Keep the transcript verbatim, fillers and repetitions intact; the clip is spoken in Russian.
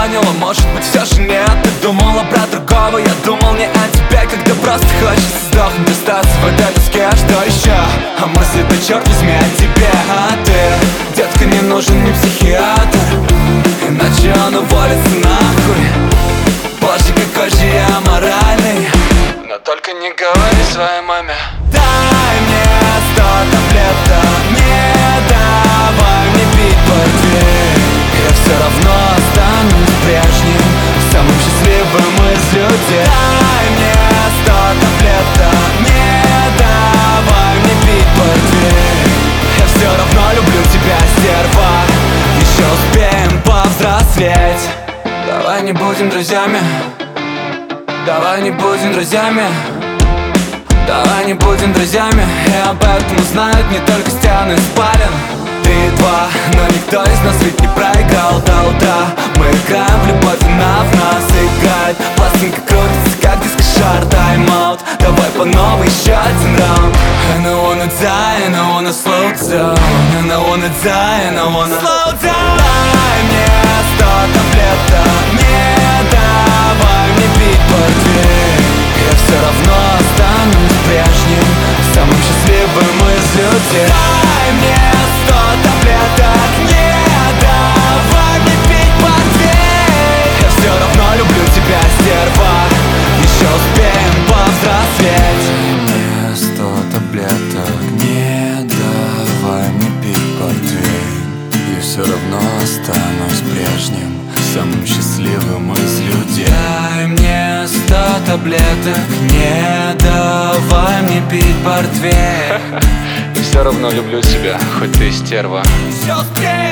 поняла, может быть все же нет. Ты думала про другого, я думал не о тебе. Когда просто хочется сдохнуть, остаться в этой тоске. Что еще? А мысли-то черт возьми о тебе. А ты, детка, не нужен мне психиатр, иначе он уволится нахуй. Боже, какой же я аморальный. Но только не говори своей маме. Дай мне сто таблеток, не давай мне пить портвейн. Я все равно останусь прежним, самым счастливым из людей. Дай мне сто таблеток, не давай мне пить портвейн. Я все равно люблю тебя, стерва, еще успеем повзрослеть. Давай не будем друзьями, давай не будем друзьями, давай не будем друзьями. И об этом узнают не только стены спален. Ты два, но никто из нас ведь не проиграл до утра. Мы играем в любовь, она в нас играет. Пластинка крутится, как диско-шар. Тайм-аут, давай по новой еще один раунд. And I wanna die, and I wanna slow down. And I wanna die, and I wanna slow down. Дай мне сто таблеток, не давай мне пить портвейн. Я все равно останусь прежним, самым счастливым из людей. Дай мне сто таблеток, не давай мне пить портвейн. Я все равно люблю тебя, стерва, еще успеем повзрослеть. Мне сто таблеток, не давай мне пить портвейн. Я все равно останусь прежним, самым счастливым из людей. Дай мне сто таблеток, не давай мне пить портвейн. И все равно люблю тебя, хоть ты и стерва. Все успеем.